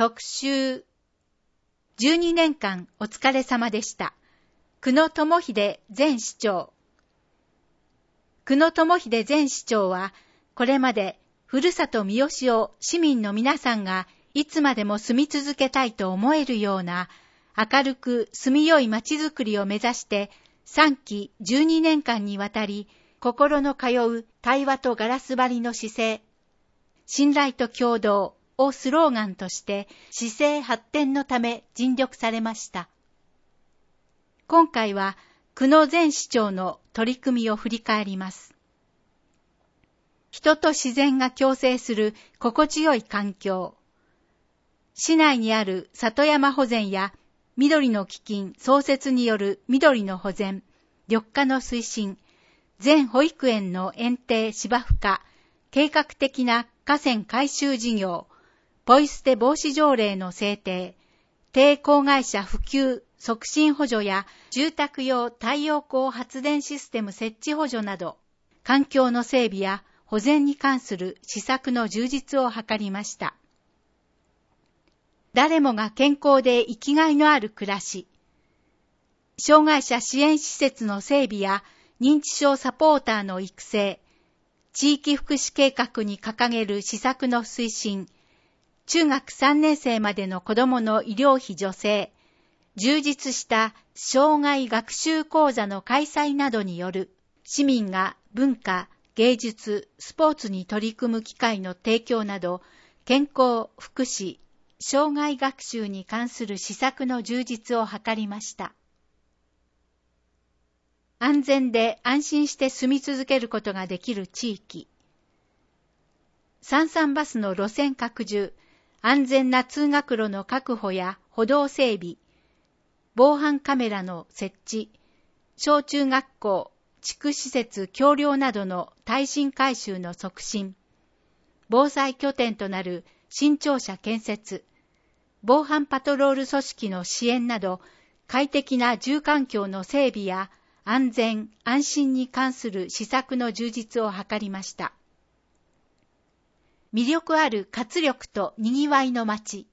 特集。12年間お疲れ様でした。久野智秀前市長。久野智秀前市長は、これまでふるさと三好を市民の皆さんがいつまでも住み続けたいと思えるような明るく住みよい街づくりを目指して3期12年間にわたり心の通う対話とガラス張りの姿勢、信頼と協働をスローガンとして市政発展のため尽力されました。今回は久野前市長の取り組みを振り返ります。人と自然が共生する心地よい環境。市内にある里山保全や緑の基金創設による緑の保全、緑化の推進、全保育園の園庭芝生化、計画的な河川改修事業、ポイ捨て防止条例の制定、低公害者普及促進補助や住宅用太陽光発電システム設置補助など、環境の整備や保全に関する施策の充実を図りました。誰もが健康で生きがいのある暮らし、障害者支援施設の整備や認知症サポーターの育成、地域福祉計画に掲げる施策の推進、中学3年生までの子どもの医療費助成、充実した障害学習講座の開催などによる市民が文化、芸術、スポーツに取り組む機会の提供など、健康、福祉、障害学習に関する施策の充実を図りました。安全で安心して住み続けることができる地域。33バスの路線拡充、安全な通学路の確保や歩道整備、防犯カメラの設置、小中学校、地区施設橋梁などの耐震改修の促進、防災拠点となる新庁舎建設、防犯パトロール組織の支援など、快適な住環境の整備や安全・安心に関する施策の充実を図りました。魅力ある活力とにぎわいの街。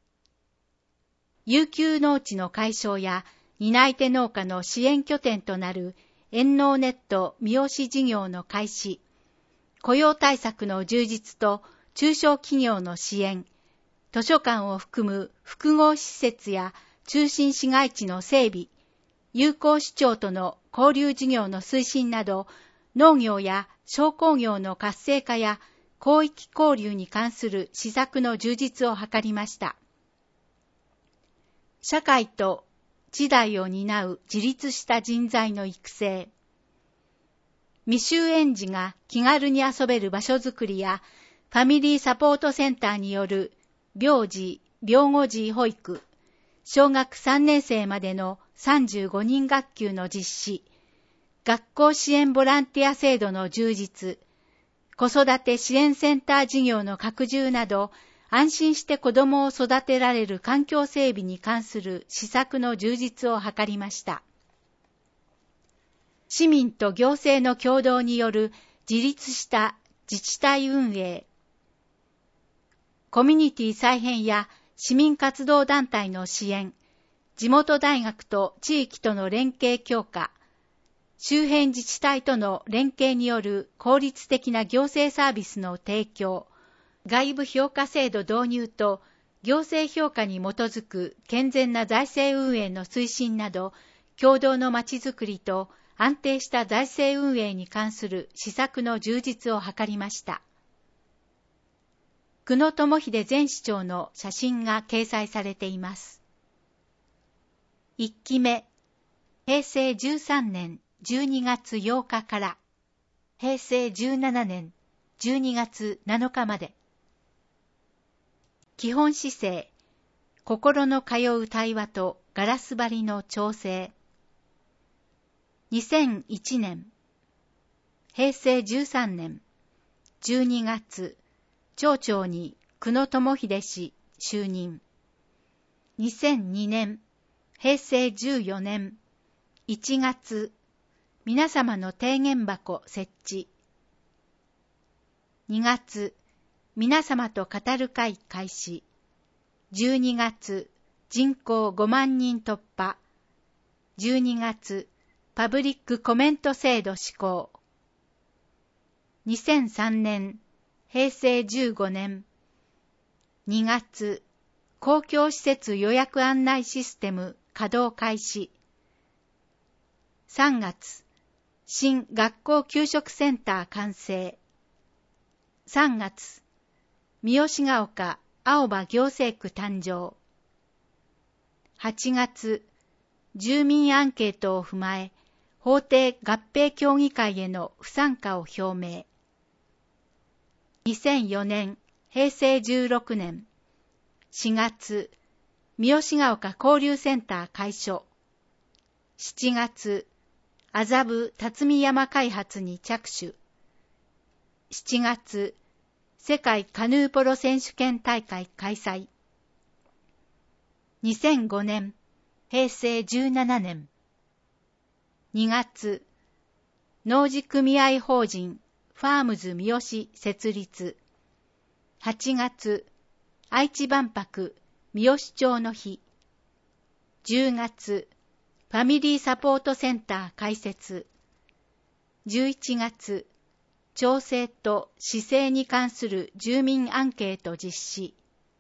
遊休農地の解消や担い手農家の支援拠点となる遠農ネット三好事業の開始、雇用対策の充実と中小企業の支援、図書館を含む複合施設や中心市街地の整備、友好市町との交流事業の推進など、農業や商工業の活性化や広域交流に関する施策の充実を図りました。社会と時代を担う自立した人材の育成。未就園児が気軽に遊べる場所づくりや、ファミリーサポートセンターによる病児・病後児保育、小学3年生までの35人学級の実施、学校支援ボランティア制度の充実、子育て支援センター事業の拡充など、安心して子どもを育てられる環境整備に関する施策の充実を図りました。市民と行政の協働による自立した自治体運営、コミュニティ再編や市民活動団体の支援、地元大学と地域との連携強化、周辺自治体との連携による効率的な行政サービスの提供、外部評価制度導入と行政評価に基づく健全な財政運営の推進など、共同のまちづくりと安定した財政運営に関する施策の充実を図りました。久野智秀前市長の写真が掲載されています。1期目、平成13年12月8日から平成17年12月7日まで。基本姿勢、心の通う対話とガラス張りの調整。2001年、平成13年12月、町長に久野智秀氏就任。2002年、平成14年1月、皆様の提言箱設置。2月、皆様と語る会開始。 12月、人口5万人突破。12月、パブリックコメント制度施行。2003年、平成15年。2月、公共施設予約案内システム稼働開始。3月、新学校給食センター完成。3月、三好ヶ丘青葉行政区誕生。8月、住民アンケートを踏まえ、法定合併協議会への不参加を表明。2004年、平成16年。4月、三好ヶ丘交流センター開所。7月、麻布辰巳山開発に着手。7月、世界カヌーポロ選手権大会開催。2005年、平成17年。2月、農事組合法人ファームズ三好設立。8月、愛知万博三好町の日。10月、ファミリーサポートセンター開設。11月、町政と市政に関する住民アンケート実施。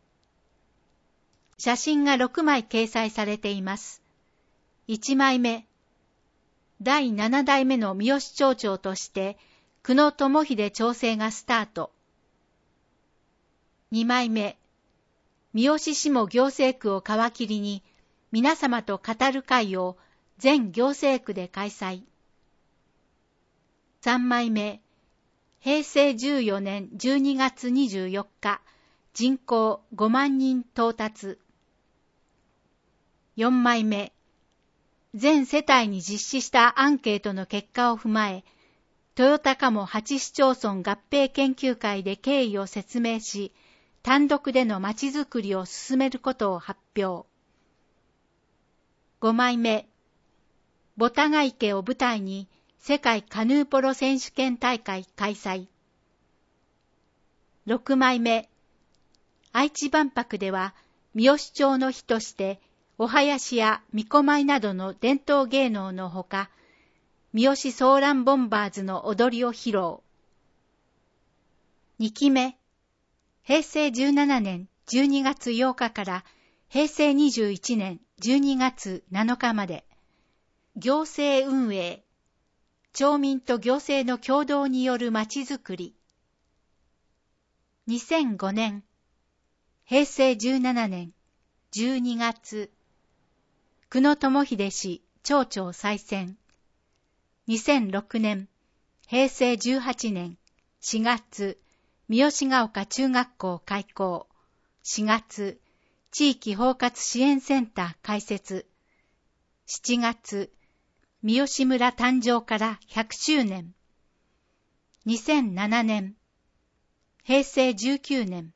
写真が6枚掲載されています。1枚目、第7代目の三好町長として久野智秀町政がスタート。2枚目、三好市も行政区を皮切りに皆様と語る会を全行政区で開催。3枚目、平成14年12月24日、人口5万人到達。4枚目、全世帯に実施したアンケートの結果を踏まえ、豊田鴨8市町村合併研究会で経緯を説明し、単独でのまちづくりを進めることを発表。5枚目、ボタガ池を舞台に世界カヌーポロ選手権大会開催。6枚目、愛知万博では三好町の日としてお囃子や巫女舞などの伝統芸能のほか、三好ソーランボンバーズの踊りを披露。2期目、平成17年12月8日から平成21年12月7日まで、行政運営、町民と行政の共同によるまちづくり。2005年、平成17年12月、久野智秀氏町長再選。2006年、平成18年4月、三好ヶ丘中学校開校。4月、地域包括支援センター開設。7月、三好村誕生から100周年。2007年、平成19年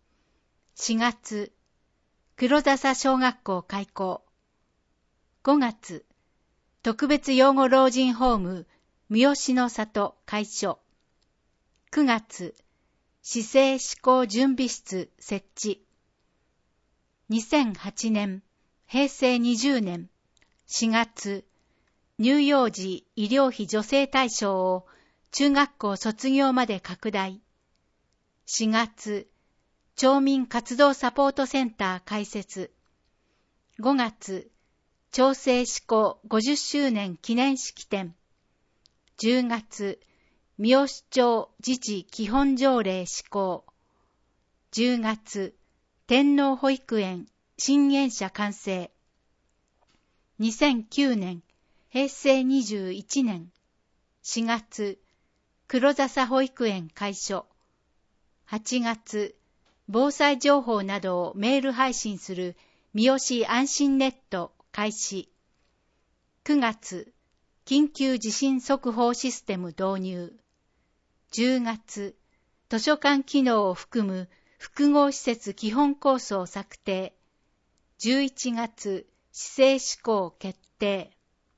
4月、黒笹小学校開校。5月、特別養護老人ホーム三好の里開所。9月、市政施行準備室設置。2008年、平成20年4月、乳幼児医療費助成対象を中学校卒業まで拡大。4月、町民活動サポートセンター開設。5月、町政施行50周年記念式典。10月、三好町自治基本条例施行。10月、天皇保育園新園舎完成。2009年、平成21年4月、黒笹保育園開所。8月、防災情報などをメール配信する三好安心ネット開始。9月、緊急地震速報システム導入。10月、図書館機能を含む複合施設基本構想策定。11月、市政施行決定。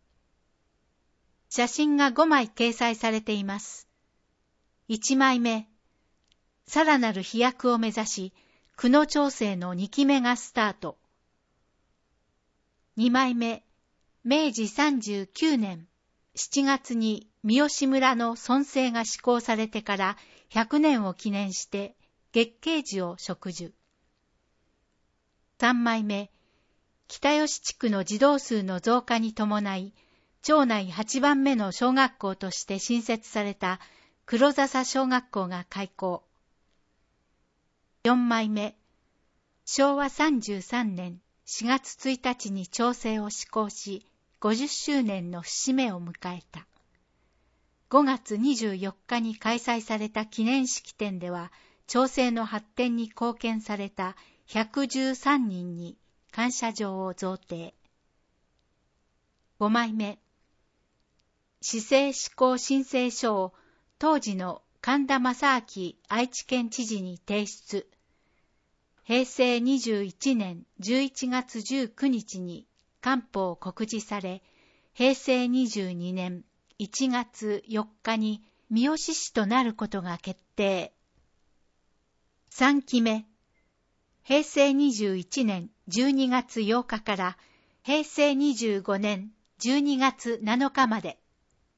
写真が5枚掲載されています。1枚目、さらなる飛躍を目指し、 久野長生の2期目がスタート。2枚目、明治39年7月に三好村の村制が施行されてから100年を記念して月桂樹を植樹。3枚目、北吉地区の児童数の増加に伴い、町内8番目の小学校として新設された黒笹小学校が開校。4枚目、昭和33年4月1日に町制を施行し、50周年の節目を迎えた。5月24日に開催された記念式典では、町制の発展に貢献された113人に感謝状を贈呈。5枚目、市政施行申請書を当時の神田正明愛知県知事に提出。平成21年11月19日に官報告示され、平成22年1月4日に三好市となることが決定。3期目、平成21年12月8日から平成25年12月7日まで。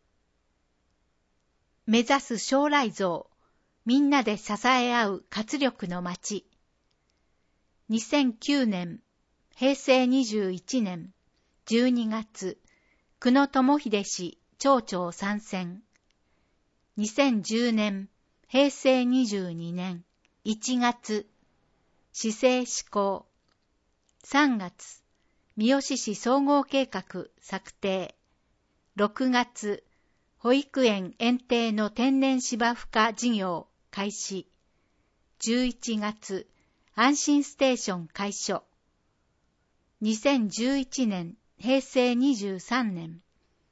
目指す将来像、みんなで支え合う活力の街。2009年、平成21年12月、久野智秀氏町長参選。2010年、平成22年1月、市政施行。3月、三好市総合計画策定。6月、保育園園庭の天然芝生化事業開始。11月、安心ステーション開所。2011年、平成23年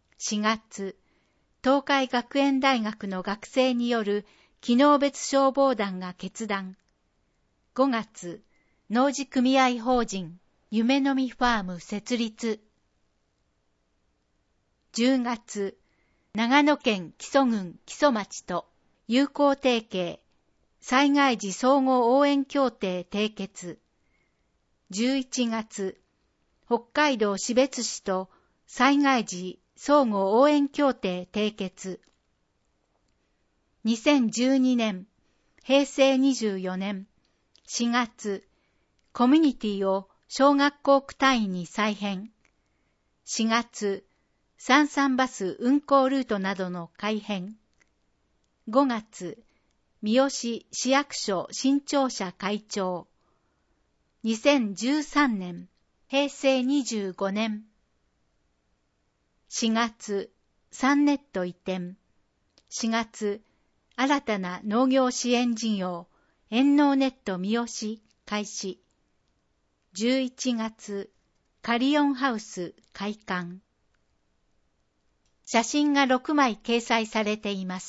4月、東海学園大学の学生による機能別消防団が決断。5月、農事組合法人夢の実ファーム設立。10月、長野県木曽郡木曽町と友好提携、災害時相互応援協定締結。11月、北海道士別市と災害時相互応援協定締結。2012年、平成24年4月、コミュニティを小学校区単位に再編。4月、三々バス運行ルートなどの改編。5月、三好市役所新庁舎開庁。2013年、平成25年。4月、サンネット移転。4月、新たな農業支援事業、遠農ネット三好開始。11月、カリオンハウス開館。写真が6枚掲載されています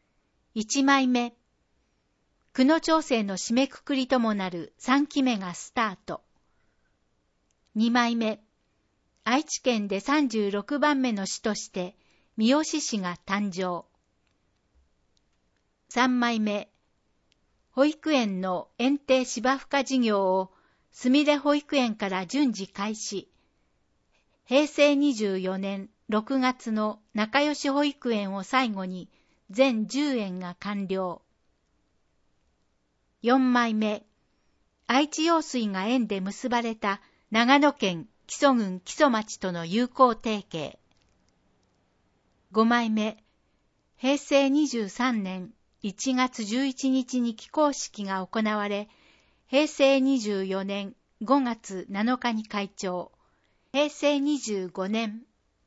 。1枚目、久野町生の締めくくりともなる3期目がスタート。2枚目、愛知県で36番目の市として三好市が誕生。3枚目、保育園の園庭芝生化事業をすみれ保育園から順次開始。平成24年6月の仲良し保育園を最後に全10園が完了。4枚目、愛知用水が縁で結ばれた長野県木曽郡木曽町との友好提携。5枚目、平成23年1月11日に起工式が行われ、平成24年5月7日に開庁。平成25年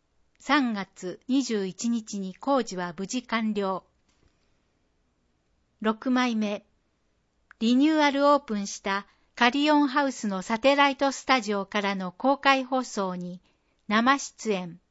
3月21日に工事は無事完了。6枚目、リニューアルオープンしたカリオンハウスのサテライトスタジオからの公開放送に生出演。